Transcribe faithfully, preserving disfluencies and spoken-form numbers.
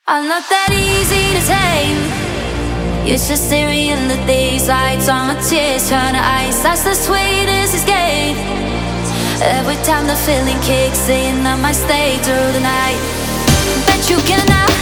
I'm not that easy to tame. You're just staring in the daylight. All my tears turn to ice. That's the sweetest escape. Every time the feeling kicks in, I might stay through the night. Bet you can now.